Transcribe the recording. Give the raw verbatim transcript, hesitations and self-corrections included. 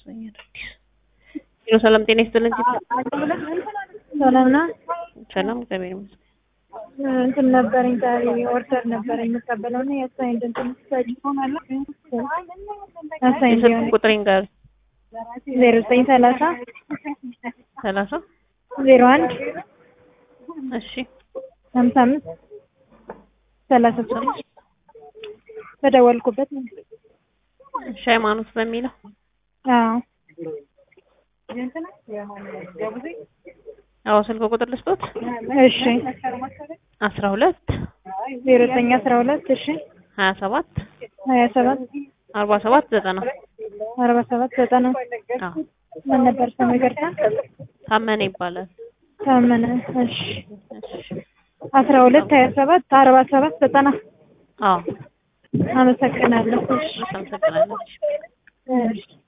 ሰላም ጤና ይስጥልኝ። ሰላም ነው። ሰላም እግዚአብሔር ይመስገን። እንትን ነበረኝ ዛሬ ኦርደር ነበረኝ የምቀበለው ነው የሳይንድ እንትን ሰጪ ሆናለ አሳይንድ የስልክ ቁጥሬን ጋር ዜሮ ዘጠኝ ሰላሳ ሰላሳ ዜሮ አንድ እሺ ሀምሳ አምስት ሰላሳ ስድስት በደወልኩበት ነው። እሺ ሃይማኖት በሚለው አዎ አዎ ስልክ ቁጥር ልስጦት። እሺ አስራ ሁለት ዜሮ ዘጠኝ አስራ ሁለት እሺ ሀያ ሰባት ሀያ ሰባት አርባ ሰባት ዘጠና አርባ ሰባት ዘጠና አዎ ምን ነበር ስሙ ይገርታ? ታመነ ይባላል። ታመነ እሺ እሺ አስራ ሁለት ሀያ ሰባት አርባ ሰባት ዘጠና አዎ አመሰግናለሁ። እሺ አመሰግናለሁ። እሺ